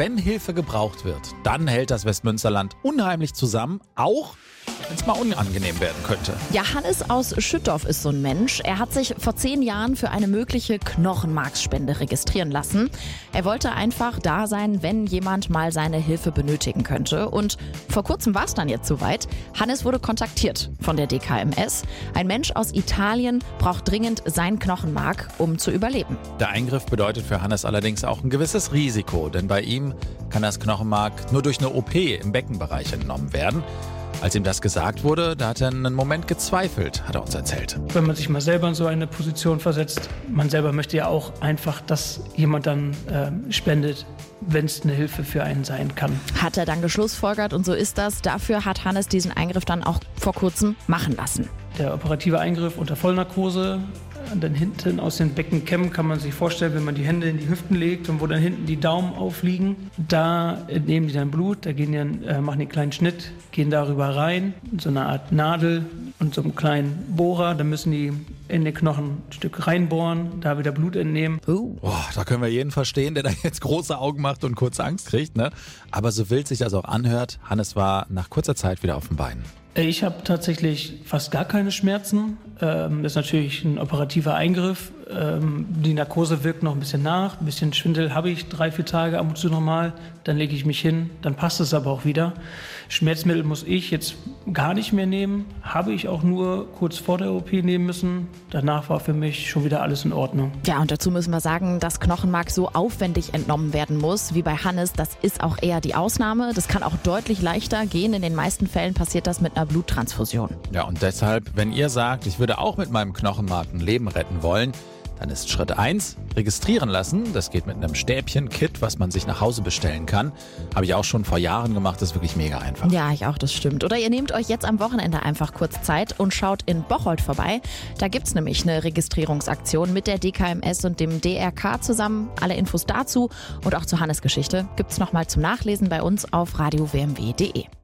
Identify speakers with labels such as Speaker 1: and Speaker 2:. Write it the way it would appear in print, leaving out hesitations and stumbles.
Speaker 1: wenn Hilfe gebraucht wird, dann hält das Westmünsterland unheimlich zusammen, auch wenn es mal unangenehm werden könnte.
Speaker 2: Ja, Hannes aus Schüttorf ist so ein Mensch. Er hat sich vor 10 Jahren für eine mögliche Knochenmarksspende registrieren lassen. Er wollte einfach da sein, wenn jemand mal seine Hilfe benötigen könnte. Und vor kurzem war es dann jetzt soweit. Hannes wurde kontaktiert von der DKMS. Ein Mensch aus Italien braucht dringend sein Knochenmark, um zu überleben.
Speaker 1: Der Eingriff bedeutet für Hannes allerdings auch ein gewisses Risiko, denn bei ihm kann das Knochenmark nur durch eine OP im Beckenbereich entnommen werden. Als ihm das gesagt wurde, da hat er einen Moment gezweifelt, hat er uns erzählt.
Speaker 3: Wenn man sich mal selber in so eine Position versetzt, man selber möchte ja auch einfach, dass jemand dann spendet, wenn es eine Hilfe für einen sein kann.
Speaker 2: Hat er dann geschlussfolgert und so ist das. Dafür hat Hannes diesen Eingriff dann auch vor kurzem machen lassen.
Speaker 3: Der operative Eingriff unter Vollnarkose. Dann hinten aus den Beckenkämmen kann man sich vorstellen, wenn man die Hände in die Hüften legt und wo dann hinten die Daumen aufliegen, da entnehmen die dann Blut, da gehen die, machen die einen kleinen Schnitt, gehen darüber rein, so eine Art Nadel und so einen kleinen Bohrer, dann müssen die in den Knochen ein Stück reinbohren, da wieder Blut entnehmen.
Speaker 1: Boah, da können wir jeden verstehen, der da jetzt große Augen macht und kurz Angst kriegt, ne? Aber so wild sich das auch anhört, Hannes war nach kurzer Zeit wieder auf den Beinen.
Speaker 3: Ich habe tatsächlich fast gar keine Schmerzen. Das ist natürlich ein operativer Eingriff. Die Narkose wirkt noch ein bisschen nach. Ein bisschen Schwindel habe ich 3-4 Tage ab und zu nochmal. Dann lege ich mich hin, dann passt es aber auch wieder. Schmerzmittel muss ich jetzt gar nicht mehr nehmen. Habe ich auch nur kurz vor der OP nehmen müssen. Danach war für mich schon wieder alles in Ordnung.
Speaker 2: Ja, und dazu müssen wir sagen, dass Knochenmark so aufwendig entnommen werden muss, wie bei Hannes. Das ist auch eher die Ausnahme. Das kann auch deutlich leichter gehen. In den meisten Fällen passiert das mit einer Bluttransfusion.
Speaker 1: Ja, und deshalb, wenn ihr sagt, ich würde auch mit meinem Knochenmark ein Leben retten wollen, dann ist Schritt 1, registrieren lassen. Das geht mit einem Stäbchen-Kit, was man sich nach Hause bestellen kann. Habe ich auch schon vor Jahren gemacht, das ist wirklich mega einfach.
Speaker 2: Ja, ich auch, das stimmt. Oder ihr nehmt euch jetzt am Wochenende einfach kurz Zeit und schaut in Bocholt vorbei. Da gibt's nämlich eine Registrierungsaktion mit der DKMS und dem DRK zusammen. Alle Infos dazu und auch zu Hannes Geschichte gibt's nochmal zum Nachlesen bei uns auf radiowmw.de.